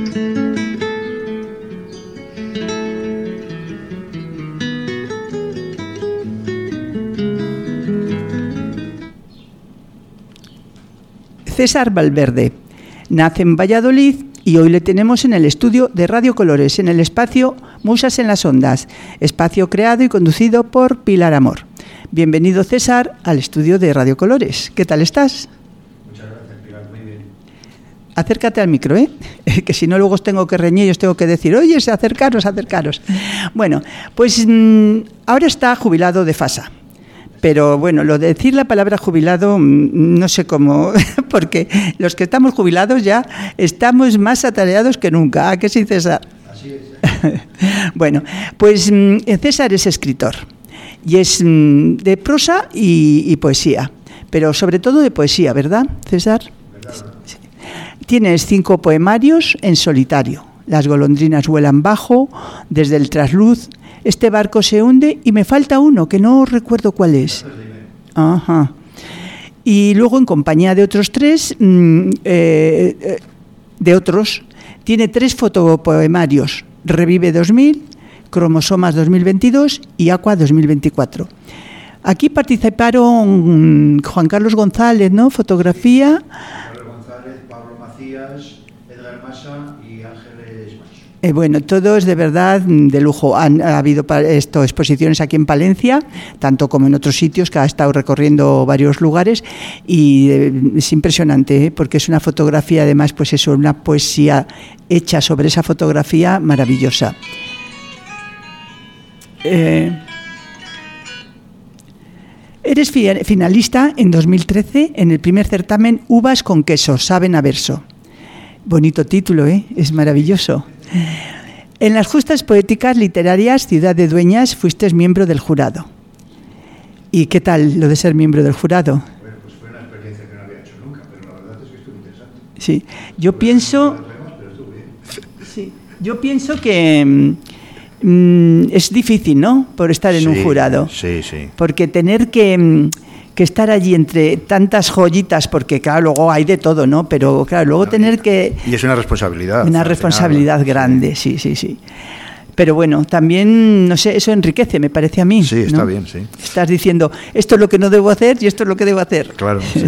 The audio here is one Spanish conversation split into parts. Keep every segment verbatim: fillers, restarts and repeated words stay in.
César Valverde nace en Valladolid y hoy le tenemos en el estudio de Radio Colores, en el espacio Musas en las Ondas, espacio creado y conducido por Pilar Amor. Bienvenido, César, al estudio de Radio Colores. ¿Qué tal estás? Muchas gracias, Pilar, muy bien. Acércate al micro, ¿eh? Que si no luego os tengo que reñir y os tengo que decir, oye, acercaros, acercaros. Bueno, pues mmm, ahora está jubilado de FASA. Pero bueno, lo de decir la palabra jubilado, no sé cómo, porque los que estamos jubilados ya estamos más atareados que nunca. ¿A qué sí, César? Así es. Bueno, pues César es escritor y es de prosa y, y poesía, pero sobre todo de poesía, ¿verdad, César? ¿Verdad? Sí. Tienes cinco poemarios en solitario. Las golondrinas vuelan bajo, Desde el trasluz, Este barco se hunde y me falta uno que no recuerdo cuál es. Ajá. Y luego en compañía de otros tres, mmm, eh, de otros, tiene tres fotopoemarios: Revive dos mil, Cromosomas dos mil veintidós y Aqua dos mil veinticuatro. Aquí participaron Juan Carlos González, ¿no? Fotografía. Carlos González, Pablo Macías, Edgar Massa y Ángeles Macho. Eh, bueno, todo es de verdad de lujo. Han, ha habido esto, exposiciones aquí en Palencia, tanto como en otros sitios, que ha estado recorriendo varios lugares, y eh, es impresionante, ¿eh? Porque es una fotografía, además, pues eso, una poesía hecha sobre esa fotografía maravillosa. Eh, eres fi- finalista en dos mil trece en el primer certamen Uvas con queso, saben a verso. Bonito título, ¿eh? Es maravilloso. En las justas poéticas literarias Ciudad de Dueñas fuiste miembro del jurado. ¿Y qué tal lo de ser miembro del jurado? Bueno, pues fue una experiencia que no había hecho nunca, pero la verdad es que estuvo interesante. Sí, yo pienso, Temas, pero estuvo bien. sí, yo pienso que mm, es difícil, ¿no? Por estar en Sí, un jurado. Sí, sí. Porque tener que, mm, que estar allí entre tantas joyitas, porque claro, luego hay de todo, ¿no? Pero claro, luego tener que... Y es una responsabilidad. Una responsabilidad final, grande, sí, sí, sí. Pero bueno, también, no sé, eso enriquece, me parece a mí. Sí, está ¿no? bien, sí. Estás diciendo, esto es lo que no debo hacer y esto es lo que debo hacer. Claro, sí.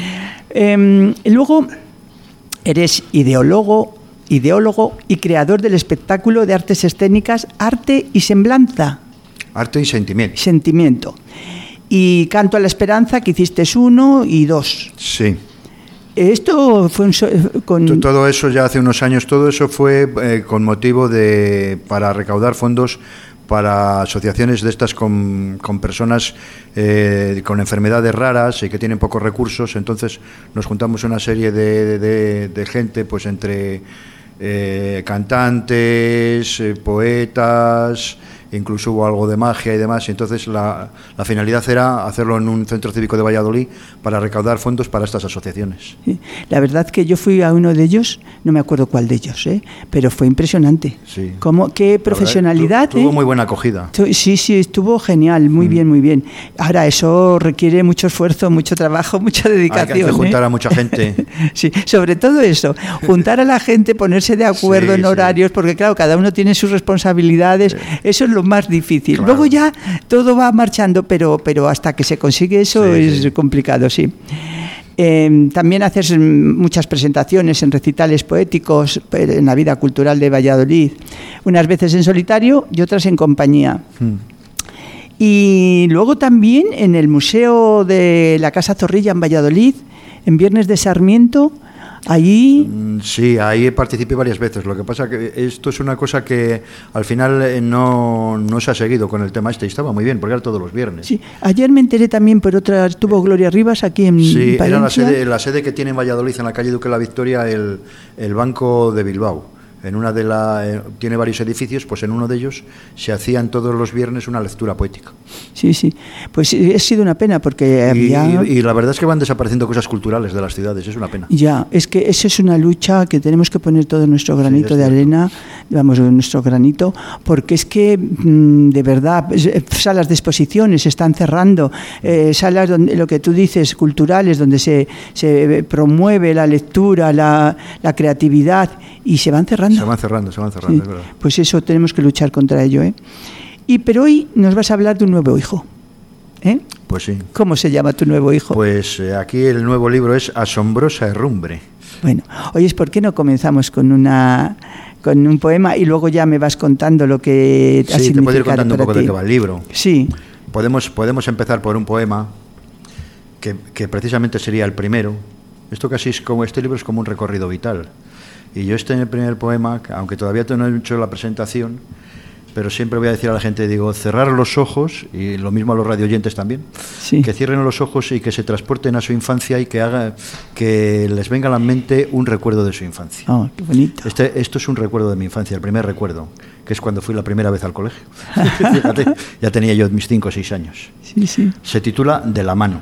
eh, y luego, eres ideólogo, ideólogo y creador del espectáculo de artes escénicas Arte y Semblanza. Arte y sentimiento. Sentimiento. Y Canto a la Esperanza, que hiciste uno y dos. Sí. Esto fue un so- con... Todo eso ya hace unos años, todo eso fue eh, con motivo de para recaudar fondos para asociaciones de estas con, con personas eh, con enfermedades raras y que tienen pocos recursos. Entonces nos juntamos una serie de, de, de gente, pues entre eh, cantantes, eh, poetas, incluso hubo algo de magia y demás, y entonces la, la finalidad era hacerlo en un centro cívico de Valladolid para recaudar fondos para estas asociaciones. Sí. La verdad que yo fui a uno de ellos, no me acuerdo cuál de ellos, ¿eh? Pero fue impresionante. Sí. Cómo, qué profesionalidad. Tuvo ¿eh? muy buena acogida. Sí, sí, estuvo genial, muy mm. bien, muy bien. Ahora, eso requiere mucho esfuerzo, mucho trabajo, mucha dedicación. Hay que juntar ¿eh? a mucha gente. Sí, sobre todo eso, juntar a la gente, ponerse de acuerdo sí, en horarios, sí. Porque claro, cada uno tiene sus responsabilidades, sí. Eso es lo más difícil. Claro. Luego ya todo va marchando, pero, pero hasta que se consigue eso sí, es sí. complicado, sí. Eh, también haces muchas presentaciones en recitales poéticos en la vida cultural de Valladolid, unas veces en solitario y otras en compañía. Hmm. Y luego también en el Museo de la Casa Zorrilla en Valladolid, en Viernes de Sarmiento, allí... Sí, ahí participé varias veces. Lo que pasa que esto es una cosa que al final no, no se ha seguido con el tema este. Y estaba muy bien, porque era todos los viernes. Sí, ayer me enteré también por otra... Estuvo Gloria Rivas aquí en sí, Palencia. Era la sede, la sede que tiene en Valladolid, en la calle Duque de la Victoria, el, el Banco de Bilbao. En una de la eh, tiene varios edificios, pues en uno de ellos se hacían todos los viernes una lectura poética. Sí, sí. Pues ha sido una pena porque y, había... y, y la verdad es que van desapareciendo cosas culturales de las ciudades, es una pena. Ya, es que esa es una lucha que tenemos que poner todo nuestro granito sí, de arena, vamos, nuestro granito, porque es que, de verdad, salas de exposiciones se están cerrando, eh, salas donde, lo que tú dices, culturales, donde se, se promueve la lectura, la, la creatividad, y se van cerrando. Se van cerrando, se van cerrando, sí. Es verdad. Pues eso, tenemos que luchar contra ello, ¿eh? Y, pero hoy nos vas a hablar de un nuevo hijo, ¿eh? Pues sí. ¿Cómo se llama tu nuevo hijo? Pues eh, aquí el nuevo libro es Asombrosa Herrumbre. Bueno, oye, ¿por qué no comenzamos con una con un poema y luego ya me vas contando lo que ha significado para ti? Sí, te puedo ir contando un poco de qué va el libro. Sí. Podemos, podemos empezar por un poema que, que precisamente sería el primero. Esto casi es como, este libro es como un recorrido vital. Y yo este en el primer poema, aunque todavía no he hecho la presentación, pero siempre voy a decir a la gente, digo, cerrar los ojos, y lo mismo a los radioyentes también, sí. que cierren los ojos y que se transporten a su infancia y que haga que les venga a la mente un recuerdo de su infancia. Oh, qué bonito. Este, esto es un recuerdo de mi infancia, el primer recuerdo, que es cuando fui la primera vez al colegio. Fíjate, ya tenía yo mis cinco o seis años. Sí, sí. Se titula De la mano.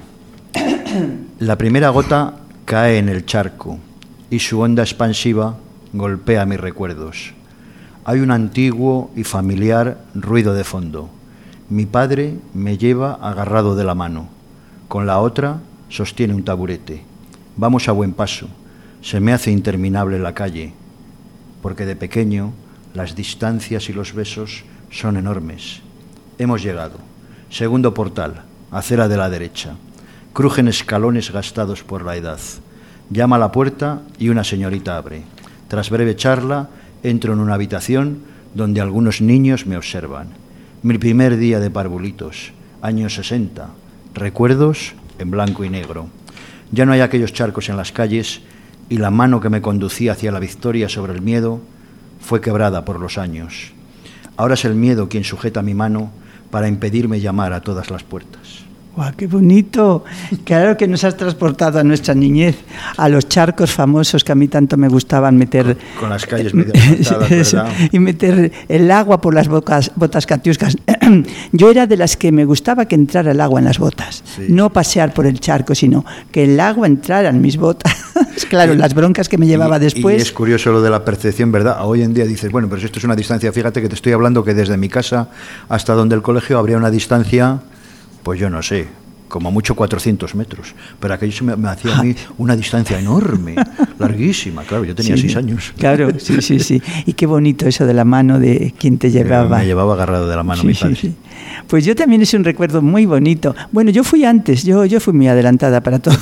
La primera gota cae en el charco y su onda expansiva golpea mis recuerdos. Hay un antiguo y familiar ruido de fondo. Mi padre me lleva agarrado de la mano. Con la otra sostiene un taburete. Vamos a buen paso. Se me hace interminable la calle, porque de pequeño las distancias y los besos son enormes. Hemos llegado. Segundo portal, acera de la derecha. Crujen escalones gastados por la edad. Llama a la puerta y una señorita abre. Tras breve charla, entro en una habitación donde algunos niños me observan. Mi primer día de parvulitos, años sesenta, recuerdos en blanco y negro. Ya no hay aquellos charcos en las calles y la mano que me conducía hacia la victoria sobre el miedo fue quebrada por los años. Ahora es el miedo quien sujeta mi mano para impedirme llamar a todas las puertas. ¡Guau, qué bonito! Claro que nos has transportado a nuestra niñez, a los charcos famosos que a mí tanto me gustaban meter. Con, con las calles medio asfaltadas, ¿verdad? Y meter el agua por las bocas, botas catiuscas. Yo era de las que me gustaba que entrara el agua en las botas. Sí. No pasear por el charco, sino que el agua entrara en mis botas. Claro, y, las broncas que me llevaba y, después. Y es curioso lo de la percepción, ¿verdad? Hoy en día dices, bueno, pero si esto es una distancia, fíjate que te estoy hablando que desde mi casa hasta donde el colegio habría una distancia... Pues yo no sé, como mucho cuatrocientos metros, pero aquello se me, me hacía a mí una distancia enorme, larguísima, claro, yo tenía sí, seis años. Claro, sí, sí, sí. Y qué bonito eso de la mano de quien te llevaba. Me llevaba agarrado de la mano sí, mi padre. Sí, sí. Pues yo también es un recuerdo muy bonito. Bueno, yo fui antes, yo, yo fui muy adelantada para todo.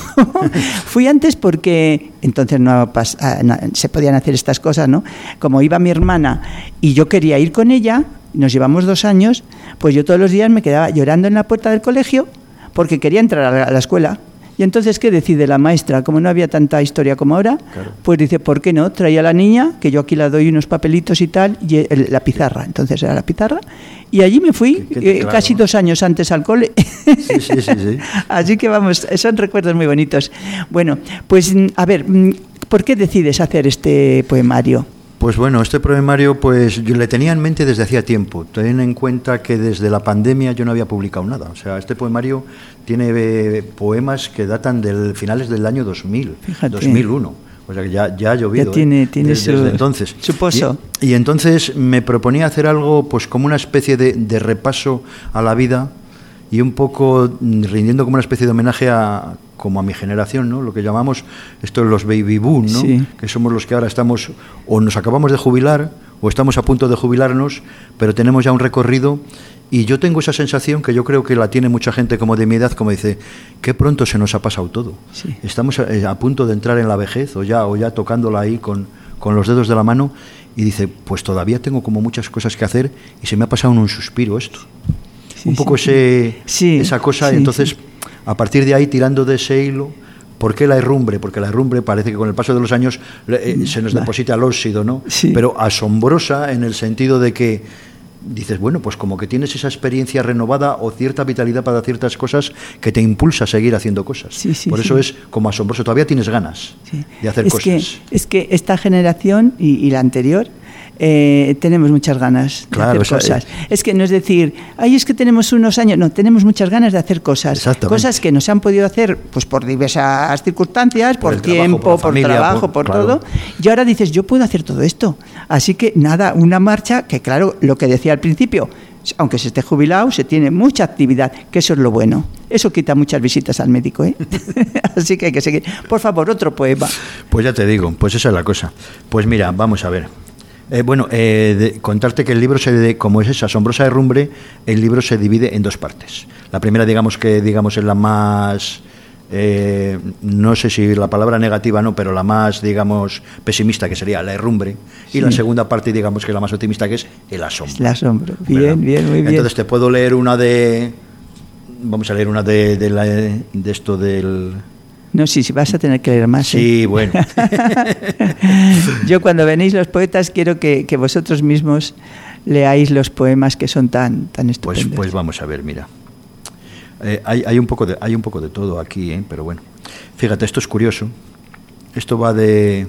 Fui antes porque entonces no, pas, no se podían hacer estas cosas, ¿no? Como iba mi hermana y yo quería ir con ella, nos llevamos dos años, pues yo todos los días me quedaba llorando en la puerta del colegio porque quería entrar a la, a la escuela. Y entonces, ¿qué decide la maestra? Como no había tanta historia como ahora, claro. Pues dice, ¿por qué no? Traía a la niña, que yo aquí la doy unos papelitos y tal, y el, la pizarra. Entonces era la pizarra. Y allí me fui, ¿Qué, qué, eh, claro. casi dos años antes al cole. Sí, sí, sí, sí. Así que vamos, son recuerdos muy bonitos. Bueno, pues a ver, ¿por qué decides hacer este poemario? Pues bueno, este poemario pues yo le tenía en mente desde hacía tiempo. Ten en cuenta que desde la pandemia yo no había publicado nada. O sea, este poemario tiene eh, poemas que datan del finales del año dos mil, Fíjate. dos mil uno. O sea que ya, ya ha llovido. Ya tiene, ¿eh? tiene desde, su, desde entonces. su pozo. Y, y entonces me proponía hacer algo pues como una especie de, de repaso a la vida y un poco rindiendo como una especie de homenaje a como a mi generación, ¿no? Lo que llamamos esto los baby boom, ¿no? Sí. Que somos los que ahora estamos o nos acabamos de jubilar o estamos a punto de jubilarnos, pero tenemos ya un recorrido y yo tengo esa sensación que yo creo que la tiene mucha gente como de mi edad, como dice, qué pronto se nos ha pasado todo. Sí. Estamos a, a punto de entrar en la vejez o ya o ya tocándola ahí con con los dedos de la mano y dice, pues todavía tengo como muchas cosas que hacer y se me ha pasado en un suspiro esto. Sí, un poco sí, ese sí. esa cosa sí, y entonces sí. A partir de ahí, tirando de ese hilo, ¿por qué la herrumbre? Porque la herrumbre parece que con el paso de los años eh, se nos deposita el óxido, ¿no? Sí. Pero asombrosa en el sentido de que dices, bueno, pues como que tienes esa experiencia renovada o cierta vitalidad para ciertas cosas que te impulsa a seguir haciendo cosas. Sí, sí, Por eso sí. es como asombroso. Todavía tienes ganas sí. de hacer es cosas. Que, es que esta generación y, y la anterior eh, tenemos muchas ganas claro, de hacer esa, cosas. Eh, es que no es decir, ay, es que tenemos unos años. No, tenemos muchas ganas de hacer cosas. Cosas que no se han podido hacer pues por diversas circunstancias, por, por tiempo, trabajo, por, por familia, trabajo, por, por claro. todo. Y ahora dices, yo puedo hacer todo esto. Así que nada, una marcha que, claro, lo que decía al principio, aunque se esté jubilado, se tiene mucha actividad, que eso es lo bueno. Eso quita muchas visitas al médico, ¿eh? Así que hay que seguir. Por favor, otro poema. Pues ya te digo, pues esa es la cosa. Pues mira, vamos a ver. Eh, bueno, eh, de, contarte que el libro, se de, como es esa asombrosa herrumbre, el libro se divide en dos partes. La primera, digamos que digamos es la más... Eh, no sé si la palabra negativa no, pero la más, digamos, pesimista, que sería la herrumbre, sí. Y la segunda parte, digamos, que es la más optimista, que es el asombro. El asombro, bien, ¿verdad? Bien, muy bien. Entonces te puedo leer una de... Vamos a leer una de, de, la, de esto del... No, sí, sí, vas a tener que leer más. Sí, ¿eh? bueno. Yo cuando venís los poetas quiero que, que vosotros mismos leáis los poemas que son tan, tan estupendos. Pues, pues vamos a ver, mira. Eh, hay, hay, un poco de, hay un poco de todo aquí, ¿eh? Pero bueno. Fíjate, esto es curioso. Esto va de...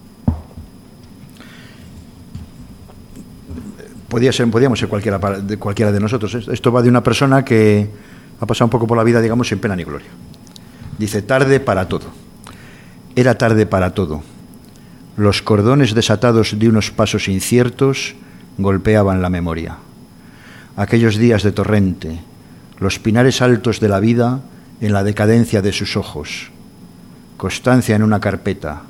Podía ser, podíamos ser cualquiera de, cualquiera de nosotros. Esto va de una persona que ha pasado un poco por la vida, digamos, sin pena ni gloria. Dice, tarde para todo. Era tarde para todo. Los cordones desatados de unos pasos inciertos golpeaban la memoria. Aquellos días de torrente, los pinares altos de la vida en la decadencia de sus ojos, constancia en una carpeta,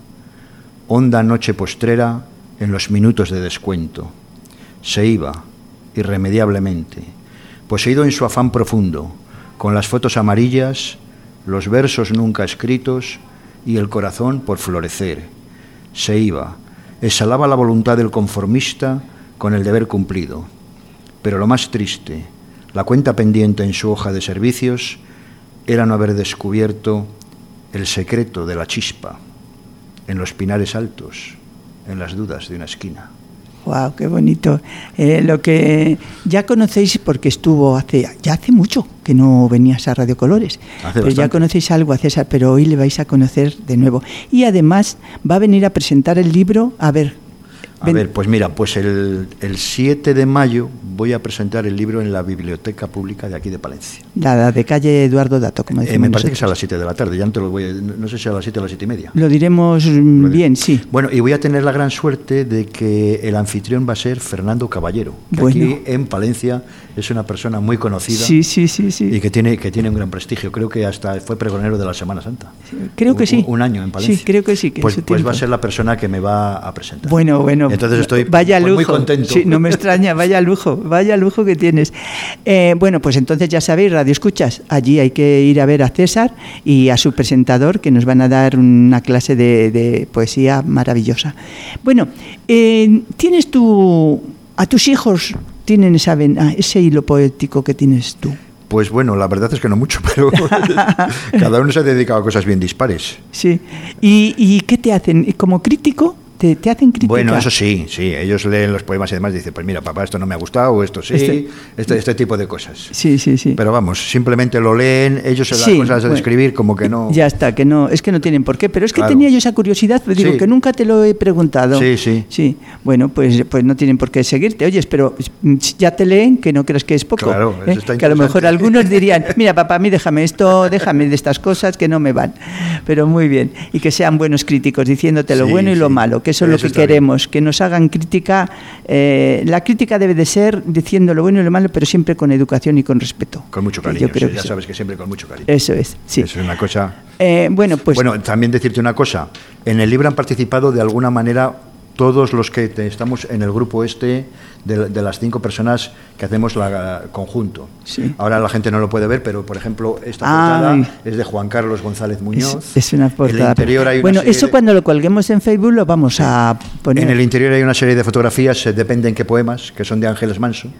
honda noche postrera en los minutos de descuento. Se iba, irremediablemente, poseído en su afán profundo, con las fotos amarillas, los versos nunca escritos y el corazón por florecer. Se iba, exhalaba la voluntad del conformista con el deber cumplido. Pero lo más triste, la cuenta pendiente en su hoja de servicios, era no haber descubierto el secreto de la chispa en los pinares altos, en las dudas de una esquina. Wow, qué bonito. Eh, lo que ya conocéis, porque estuvo hace ya hace mucho que no venías a Radio Colores, hace pero bastante. Ya conocéis algo a César, pero hoy le vais a conocer de nuevo. Y además va a venir a presentar el libro, a ver... A ven. ver, pues mira, pues el, el siete de mayo voy a presentar el libro en la Biblioteca Pública de aquí de Palencia. La de calle Eduardo Dato, como decimos. Eh, me parece nosotros. que es a las siete de la tarde, ya no te lo voy a, no sé si a las siete o a las siete y media. Lo diremos lo bien, sí. Bueno, y voy a tener la gran suerte de que el anfitrión va a ser Fernando Caballero, que bueno. Aquí en Palencia es una persona muy conocida. Sí, sí, sí, sí. Y que tiene, que tiene un gran prestigio. Creo que hasta fue pregonero de la Semana Santa. Creo que un, sí. Un año en Palencia. Sí, creo que sí. Que pues, pues va a ser la persona que me va a presentar. Bueno, bueno. Entonces estoy... Vaya lujo. Muy contento. Sí, no me extraña, vaya lujo, vaya lujo que tienes. Eh, bueno, pues entonces ya sabéis, Radio Escuchas, allí hay que ir a ver a César y a su presentador, que nos van a dar una clase de, de poesía maravillosa. Bueno, eh, ¿tienes tú, a tus hijos, tienen esa, ese hilo poético que tienes tú? Pues bueno, la verdad es que no mucho, pero cada uno se ha dedicado a cosas bien dispares. Sí. ¿Y, y qué te hacen? ¿Como crítico? ¿Te, ¿Te hacen crítica? Bueno, eso sí, sí. Ellos leen los poemas y demás y dicen, pues mira, papá, esto no me ha gustado, o esto sí, este, este, este tipo de cosas. Sí, sí, sí. Pero vamos, simplemente lo leen, ellos se dan sí, cosas bueno, de escribir como que no... Ya está, que no, es que no tienen por qué. Pero es que claro. tenía yo esa curiosidad, pero digo, sí. que nunca te lo he preguntado. Sí, sí. Sí, bueno, pues, pues no tienen por qué seguirte. Oyes, pero ya te leen, que no creas que es poco. Claro, eso ¿eh? está Que a lo mejor algunos dirían, mira, papá, a mí déjame esto, déjame de estas cosas que no me van. Pero muy bien. Y que sean buenos críticos, diciéndote lo sí, bueno y sí. lo malo, que eso es lo que queremos. Bien. Que nos hagan crítica. Eh, la crítica debe de ser diciendo lo bueno y lo malo, pero siempre con educación y con respeto. Con mucho cariño, Yo creo sí, que ya sí. sabes que siempre con mucho cariño. Eso es, sí. Eso es una cosa... Eh, bueno, pues... Bueno, también decirte una cosa. En el libro han participado de alguna manera todos los que te, estamos en el grupo este de, de las cinco personas que hacemos la conjunto. Sí. Ahora la gente no lo puede ver, pero por ejemplo esta portada Ay. es de Juan Carlos González Muñoz. Es, es una portada. En el interior hay una bueno, serie eso de... cuando lo colguemos en Facebook lo vamos sí. a poner. En el interior hay una serie de fotografías, eh, depende en qué poemas, que son de Ángeles Manso.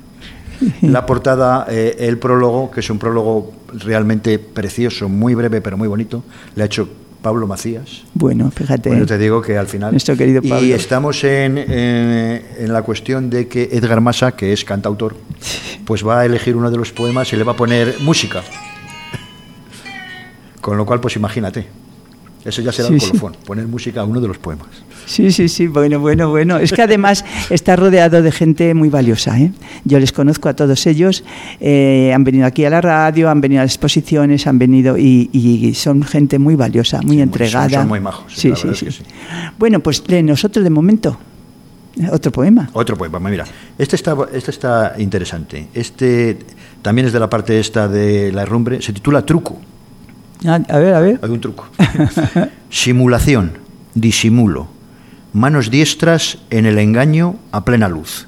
La portada, eh, el prólogo, que es un prólogo realmente precioso, muy breve pero muy bonito, le ha hecho Pablo Macías. Bueno, fíjate. Bueno, te digo que al final... Nuestro querido Pablo. Y estamos en, en, en la cuestión de que Edgar Massa, que es cantautor, pues va a elegir uno de los poemas y le va a poner música. Con lo cual, pues imagínate. Eso ya será sí, el colofón, sí. poner música a uno de los poemas. Sí, sí, sí, bueno, bueno, bueno. Es que además está rodeado de gente muy valiosa, ¿eh? Yo les conozco a todos ellos, eh, han venido aquí a la radio, han venido a las exposiciones, han venido y, y son gente muy valiosa, muy sí, entregada. Son, son muy majos. Sí, sí, sí. sí. Bueno, pues de nosotros de momento, otro poema. Otro poema, mira. Este está, este está interesante. Este también es de la parte esta de la herrumbre, se titula Truco. A ver, a ver. Hay un truco. Simulación, disimulo, manos diestras en el engaño a plena luz.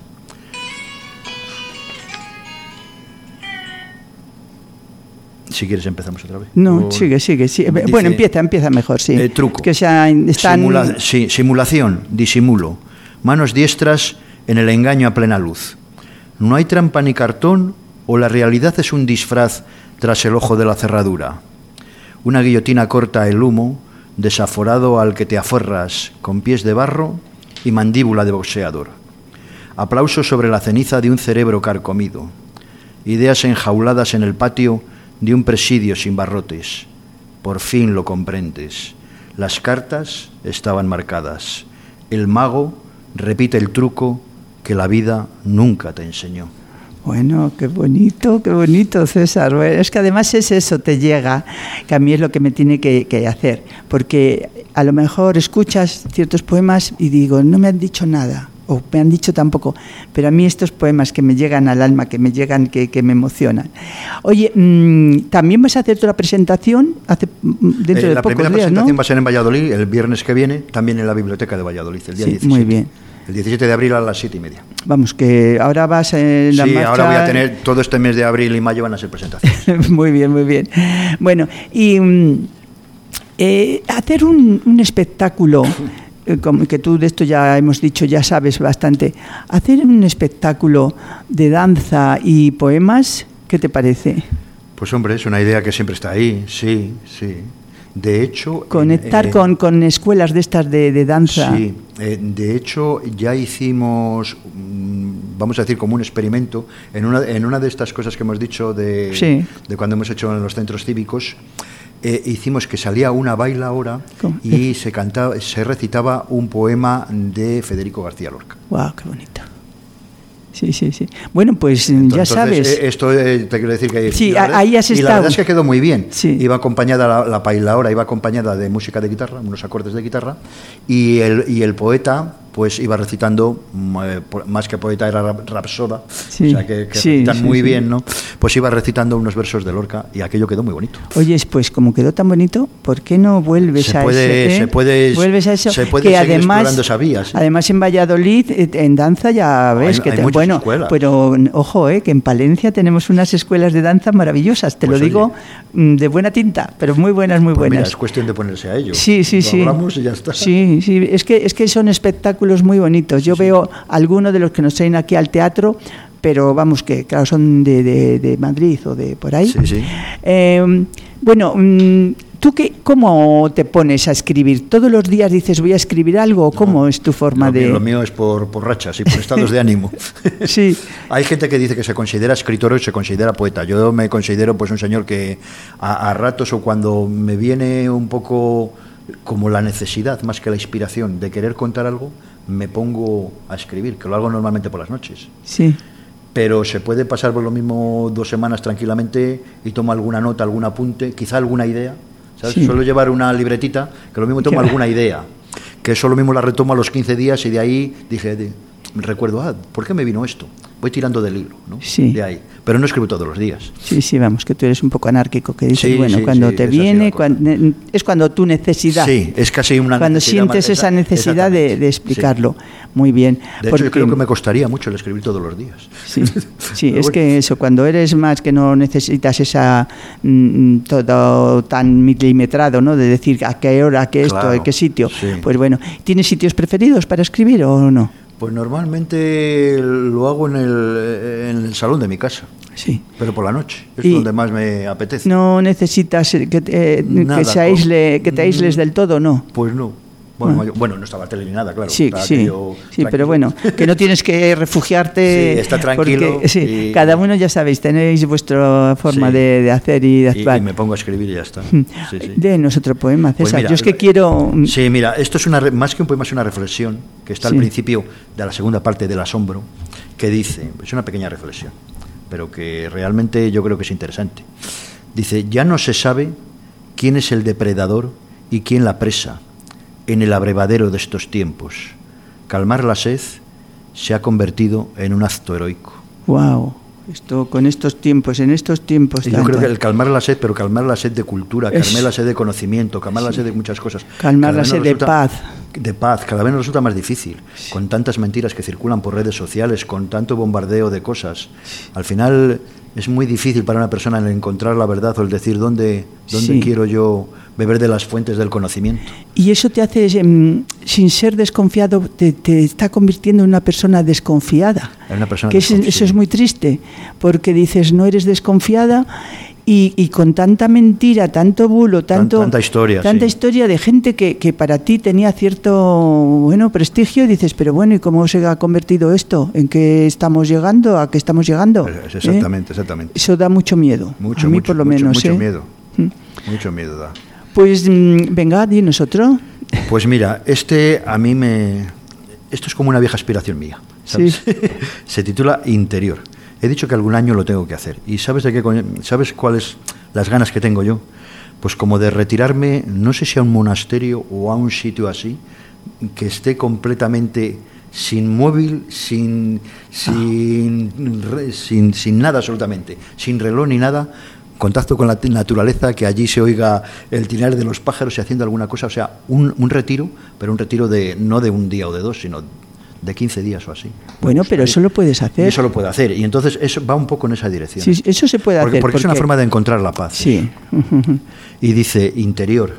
Si quieres empezamos otra vez. No, o... sigue, sigue. sigue. Dice, bueno, empieza, empieza mejor, sí. Eh, truco. Que sea, están... Simula... sí, simulación, disimulo, manos diestras en el engaño a plena luz. No hay trampa ni cartón o la realidad es un disfraz tras el ojo de la cerradura. Una guillotina corta el humo, desaforado al que te aferras con pies de barro y mandíbula de boxeador. Aplauso sobre la ceniza de un cerebro carcomido. Ideas enjauladas en el patio de un presidio sin barrotes. Por fin lo comprendes. Las cartas estaban marcadas. El mago repite el truco que la vida nunca te enseñó. Bueno, qué bonito, qué bonito, César. Bueno, es que además es eso, te llega, que a mí es lo que me tiene que, que hacer. Porque a lo mejor escuchas ciertos poemas y digo, no me han dicho nada, o me han dicho tampoco, pero a mí estos poemas que me llegan al alma, que me llegan, que, que me emocionan. Oye, mmm, ¿también vas a hacer otra presentación hace, dentro eh, de pocos días, ¿no? La primera presentación va a ser en Valladolid, el viernes que viene, también en la Biblioteca de Valladolid, el día sí, diecisiete. Muy bien. El diecisiete de abril a las siete y media. Vamos, que ahora vas en la sí, marcha... ahora voy a tener, todo este mes de abril y mayo van a ser presentaciones. Muy bien, muy bien. Bueno, y eh, hacer un, un espectáculo, eh, como que tú de esto ya hemos dicho, ya sabes bastante, hacer un espectáculo de danza y poemas, ¿qué te parece? Pues hombre, es una idea que siempre está ahí, sí, sí. De hecho... Conectar eh, con, con escuelas de estas de, de danza. Sí, eh, de hecho ya hicimos, vamos a decir, como un experimento, en una, en una de estas cosas que hemos dicho de, sí. de cuando hemos hecho en los centros cívicos, eh, hicimos que salía una bailaora y se, cantaba, se recitaba un poema de Federico García Lorca. ¡Wow, qué bonito! Sí, sí, sí. Bueno, pues entonces, ya sabes. Esto eh, te quiero decir que... Sí, verdad, ahí has y estado. la verdad es que quedó muy bien. Sí. Iba acompañada, la, la bailaora iba acompañada de música de guitarra, unos acordes de guitarra, y el, y el poeta pues iba recitando, eh, más que poeta era rapsoda, sí. o sea que, que sí, recitan sí, muy sí. bien, ¿no? Pues iba recitando unos versos de Lorca y aquello quedó muy bonito. Oye, pues como quedó tan bonito, ¿por qué no vuelves se a puede, ese? ¿eh? Se puede, vuelves a eso. Se puede que seguir además, explorando esa vía, ¿sí? Además en Valladolid, en danza ya ves hay, que hay te, bueno, escuelas. Pero ojo, eh, que en Palencia tenemos unas escuelas de danza maravillosas, te pues lo digo oye, de buena tinta, pero muy buenas, muy pues buenas. Mira, es cuestión de ponerse a ello. Sí, sí, lo sí. hablamos y ya está. Sí, sí, es que es que son espectáculos muy bonitos. Yo sí, veo sí. algunos de los que nos traen aquí al teatro, pero vamos que claro son de, de, de Madrid o de por ahí. Sí, sí. Eh, bueno, ¿tú qué, cómo te pones a escribir? ¿Todos los días dices voy a escribir algo o cómo no, es tu forma lo de...? Mío, lo mío es por, por rachas y por estados de ánimo. Sí. Hay gente que dice que se considera escritor o se considera poeta. Yo me considero pues un señor que a, a ratos o cuando me viene un poco como la necesidad más que la inspiración de querer contar algo, me pongo a escribir, que lo hago normalmente por las noches. Sí. Pero se puede pasar por lo mismo dos semanas tranquilamente y tomo alguna nota, algún apunte, quizá alguna idea. ¿Sabes? Sí. Suelo llevar una libretita, que lo mismo tomo alguna idea, que eso lo mismo la retomo a los quince días y de ahí dije, de, recuerdo, ah, ¿por qué me vino esto? Voy tirando del hilo, ¿no? Sí. De ahí. Pero no escribo todos los días. Sí, sí, vamos, que tú eres un poco anárquico, que dices, sí, bueno, sí, cuando sí, te viene, cuando, es cuando tu necesidad. Sí, es casi una cuando necesidad. Cuando sientes esa necesidad de, de explicarlo. Sí. Muy bien. De porque, hecho, yo creo que me costaría mucho el escribir todos los días. Sí, sí es bueno. que eso, cuando eres más que no necesitas esa mmm, todo tan milimetrado, ¿no? De decir a qué hora, a qué esto, claro, a qué sitio. Sí. Pues bueno, ¿tienes sitios preferidos para escribir o no? Pues normalmente lo hago en el, en el salón de mi casa. Sí. Pero por la noche, es donde más me apetece. ¿No necesitas que te, eh, que se aísle, que te aísles del todo, no? Pues no. Bueno, ah. bueno, no estaba tele ni nada, claro. Sí, sí, sí, pero bueno, que no tienes que refugiarte. Sí, está tranquilo. Porque, sí, y, cada uno, ya sabéis, tenéis vuestra forma sí, de, de hacer y de actuar. Y, y me pongo a escribir y ya está. Sí, sí. Denos otro poema, César. Pues mira, yo es que quiero... Sí, mira, esto es una más que un poema, es una reflexión que está sí. al principio de la segunda parte del Asombro, que dice, es una pequeña reflexión, pero que realmente yo creo que es interesante. Dice, ya no se sabe quién es el depredador y quién la presa en el abrevadero de estos tiempos. Calmar la sed se ha convertido en un acto heroico. Wow. Esto con estos tiempos, en estos tiempos. Yo creo que el calmar la sed, pero calmar la sed de cultura, es, calmar la sed de conocimiento, calmar sí. la sed de muchas cosas. Calmar la sed resulta, de paz. De paz, cada vez nos resulta más difícil, sí. con tantas mentiras que circulan por redes sociales, con tanto bombardeo de cosas. Sí. Al final es muy difícil para una persona el encontrar la verdad o el decir dónde, dónde sí. quiero yo beber de las fuentes del conocimiento. Y eso te hace, sin ser desconfiado, te, te está convirtiendo en una persona desconfiada. En una persona que es, eso es muy triste, porque dices, no eres desconfiada y, y con tanta mentira, tanto bulo, tanto, tanta historia, tanta sí. historia de gente que, que para ti tenía cierto bueno prestigio, y dices, pero bueno, ¿y cómo se ha convertido esto? ¿En qué estamos llegando? ¿A qué estamos llegando? Exactamente, ¿Eh? exactamente. Eso da mucho miedo. Mucho, a mí mucho, por lo mucho, menos. Mucho ¿eh? miedo. ¿Mm? Mucho miedo da. Pues venga, dinos otro. Pues mira, este a mí me... Esto es como una vieja aspiración mía, ¿sabes? Sí. Se titula Interior. He dicho que algún año lo tengo que hacer. ¿Y sabes de qué sabes cuáles las ganas que tengo yo? Pues como de retirarme, no sé si a un monasterio o a un sitio así, que esté completamente sin móvil, sin, sin, re, sin, sin nada absolutamente, sin reloj ni nada, contacto con la naturaleza, que allí se oiga el trinar de los pájaros y haciendo alguna cosa, o sea, un, un retiro, pero un retiro de no de un día o de dos, sino de quince días o así. Bueno, pero eso lo puedes hacer. Y eso lo puedo hacer, y entonces eso va un poco en esa dirección. Sí, eso se puede porque, hacer. Porque, porque es una forma de encontrar la paz. Sí. Y dice, interior,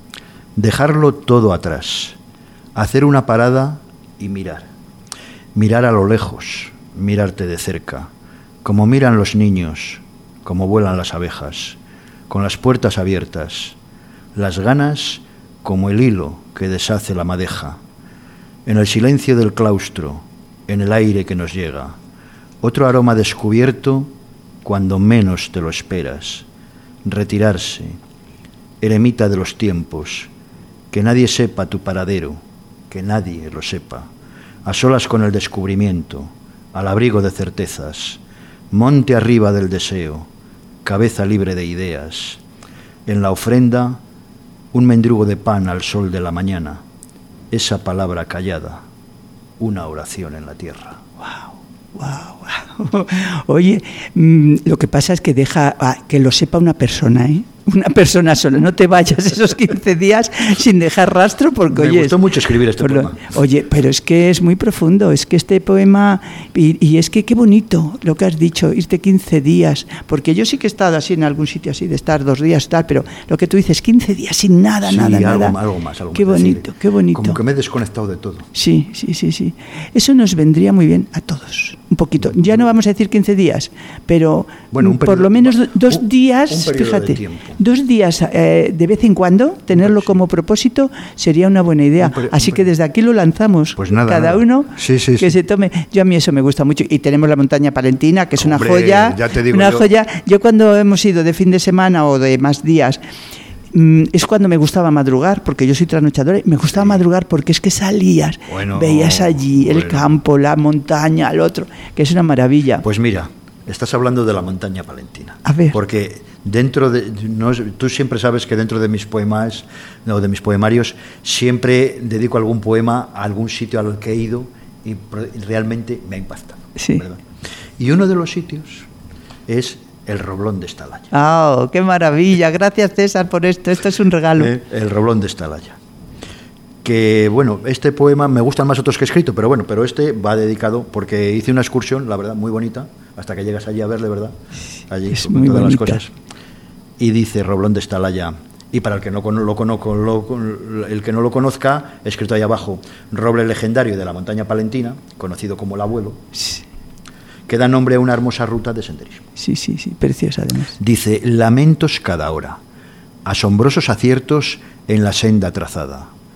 dejarlo todo atrás, hacer una parada y mirar. Mirar a lo lejos, mirarte de cerca, como miran los niños, como vuelan las abejas, con las puertas abiertas, las ganas como el hilo que deshace la madeja, en el silencio del claustro, en el aire que nos llega, otro aroma descubierto cuando menos te lo esperas, retirarse, eremita de los tiempos, que nadie sepa tu paradero, que nadie lo sepa, a solas con el descubrimiento, al abrigo de certezas, monte arriba del deseo, cabeza libre de ideas, en la ofrenda un mendrugo de pan al sol de la mañana, esa palabra callada, una oración en la tierra. Wow, wow, wow. Oye, mmm, lo que pasa es que deja ah, que lo sepa una persona, ¿eh? Una persona sola, no te vayas esos quince días sin dejar rastro, porque me oye, gustó mucho escribir este poema. Lo, oye, pero es que es muy profundo, es que este poema, y, y es que qué bonito lo que has dicho, irte quince días, porque yo sí que he estado así en algún sitio así, de estar dos días, tal, pero lo que tú dices, quince días sin nada, sí, nada, algo, nada. algo más, algo qué más. bonito, decir, qué bonito. Como que me he desconectado de todo. Sí, sí, sí, sí. Eso nos vendría muy bien a todos, un poquito. Ya no vamos a decir quince días, pero bueno, un periodo, por lo menos dos un, días, un fíjate, de dos días eh, de vez en cuando, tenerlo como propósito sería una buena idea. Un, Así un, que desde aquí lo lanzamos. Pues nada, cada nada. uno sí, sí, que sí. se tome. Yo a mí eso me gusta mucho. Y tenemos la montaña palentina, que es Hombre, una joya. ya te digo una yo. joya. Yo cuando hemos ido de fin de semana o de más días, es cuando me gustaba madrugar, porque yo soy trasnochadora, y me gustaba sí. madrugar porque es que salías, bueno, veías allí el bueno. campo, la montaña, el otro, que es una maravilla. Pues mira, estás hablando de la montaña palentina. A ver. Porque dentro de, no, tú siempre sabes que dentro de mis poemas, no, de mis poemarios, siempre dedico algún poema a algún sitio al que he ido y realmente me ha impactado. Sí. ¿Verdad? Y uno de los sitios es el Roblón de Estalaya. ¡Oh, qué maravilla! Gracias, César, por esto. Esto es un regalo. Eh, el Roblón de Estalaya. Que, bueno, este poema, me gustan más otros que he escrito, pero bueno, pero este va dedicado, porque hice una excursión, la verdad, muy bonita, hasta que llegas allí a verle, ¿verdad? Allí, es con muy todas bonita. las cosas. Y dice Roblón de Estalaya, y para el que no lo conozco, lo, el que no lo conozca, escrito ahí abajo, roble legendario de la montaña palentina, conocido como el Abuelo, sí. que da nombre a una hermosa ruta de senderismo. Sí, sí, sí, preciosa además. Dice, lamentos cada hora, asombrosos aciertos en la senda trazada,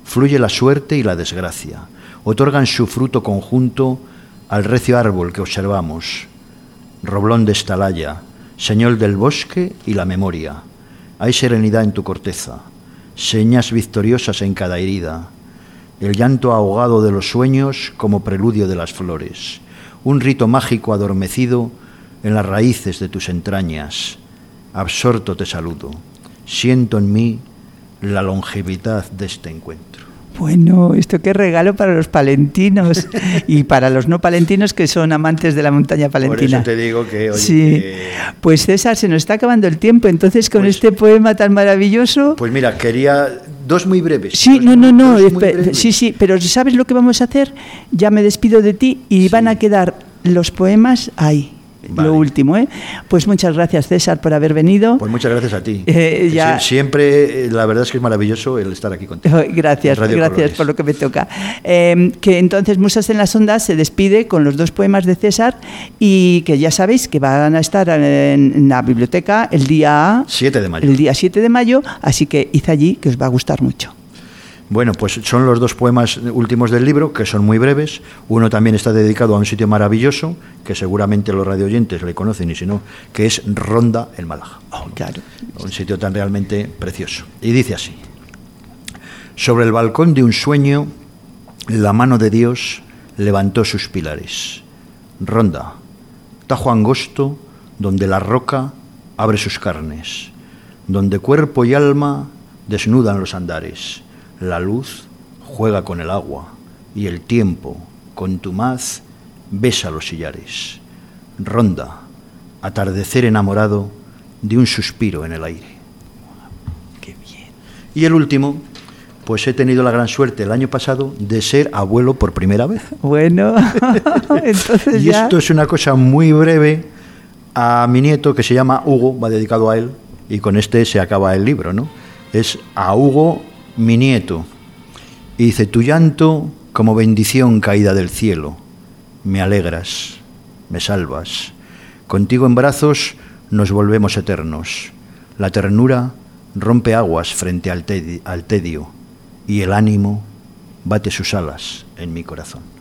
fluye la suerte y la desgracia, otorgan su fruto conjunto al recio árbol que observamos, roblón de estalaya, señor del bosque y la memoria. Hay serenidad en tu corteza, señas victoriosas en cada herida, el llanto ahogado de los sueños como preludio de las flores, un rito mágico adormecido en las raíces de tus entrañas. Absorto te saludo, siento en mí la longevidad de este encuentro. Bueno, esto qué regalo para los palentinos y para los no palentinos que son amantes de la montaña palentina. Por eso te digo que... Oye, sí, que... pues César, se nos está acabando el tiempo, entonces con pues, este poema tan maravilloso... Pues mira, quería dos muy breves. Sí, dos, no, no, no, espe- sí, sí, pero ¿sabes lo que vamos a hacer? Ya me despido de ti y sí. Van a quedar los poemas ahí. Vale. Lo último, ¿eh? Pues muchas gracias, César, por haber venido. Pues muchas gracias a ti. Eh, ya... Siempre, la verdad es que es maravilloso el estar aquí contigo. Gracias, gracias Colores. Por lo que me toca. Eh, que entonces Musas en las Ondas se despide con los dos poemas de César y que ya sabéis que van a estar en, en la biblioteca el día siete de mayo. El día siete de mayo, así que id allí, que os va a gustar mucho. Bueno, pues son los dos poemas últimos del libro, que son muy breves. Uno también está dedicado a un sitio maravilloso, que seguramente los radioyentes le conocen, y si no, que es Ronda, en Málaga. Oh, claro. Un sitio tan realmente precioso. Y dice así: sobre el balcón de un sueño, la mano de Dios levantó sus pilares. Ronda, tajo angosto, donde la roca abre sus carnes, donde cuerpo y alma desnudan los andares. La luz juega con el agua y el tiempo, contumaz, besa los sillares. Ronda, atardecer enamorado de un suspiro en el aire. ¡Qué bien! Y el último, pues he tenido la gran suerte el año pasado de ser abuelo por primera vez. Bueno, entonces y ya... esto es una cosa muy breve a mi nieto que se llama Hugo, va dedicado a él, y con este se acaba el libro, ¿no? Es a Hugo, mi nieto, y dice: tu llanto como bendición caída del cielo, me alegras, me salvas, contigo en brazos nos volvemos eternos, la ternura rompe aguas frente al tedio, al tedio y el ánimo bate sus alas en mi corazón.